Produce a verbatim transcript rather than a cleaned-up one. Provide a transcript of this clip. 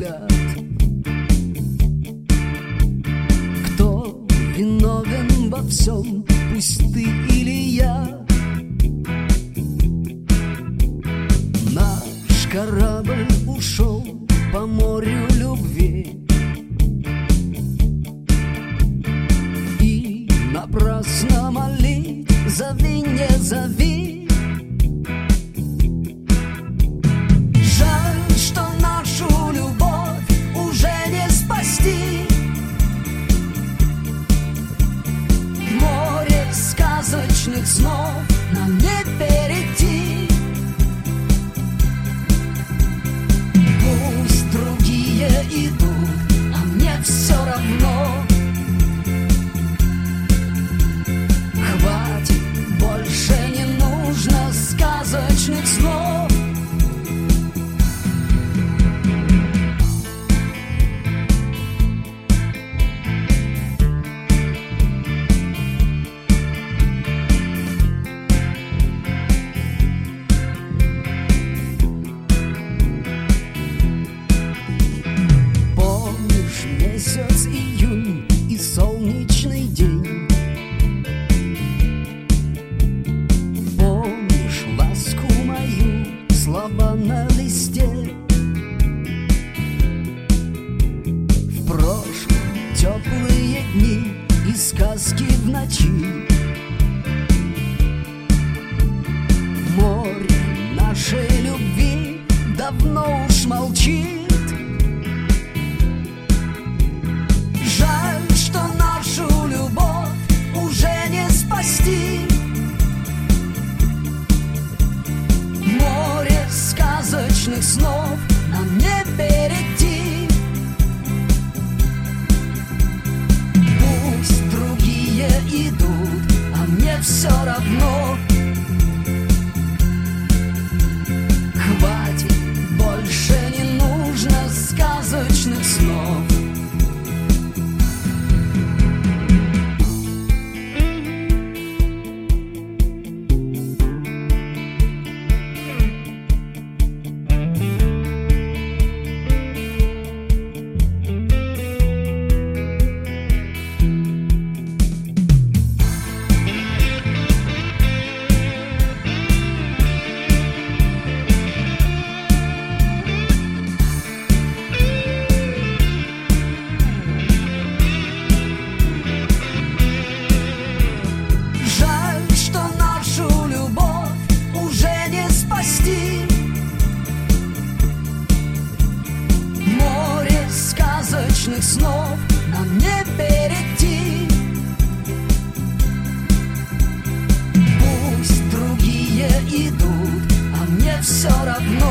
взгляд. Кто виновен во всем, пусть ты или я? Наш корабль ушел по морю любви, и напрасно молить: зови, не зови. Жаль, что нашу любовь уже не спасти. Море сказочных снов нам не перейти. Пусть другие идут, а мне все равно. Хватит, больше не нужно сказочных снов. Помнишь месяц июнь и солнечный день? Помнишь ласку мою, слова на листе? В прошлом теплые дни и сказки в ночи. Море нашей любви давно уж молчит. Жаль, что нашу любовь уже не спасти. Море сказочных снов нам не перейти. Пусть другие идут, а мне все равно. Хватит, больше не нужно сказочных снов. Жаль, что нашу любовь уже не спасти. Море сказочных снов нам не перейти. Пусть другие идут, а мне все равно.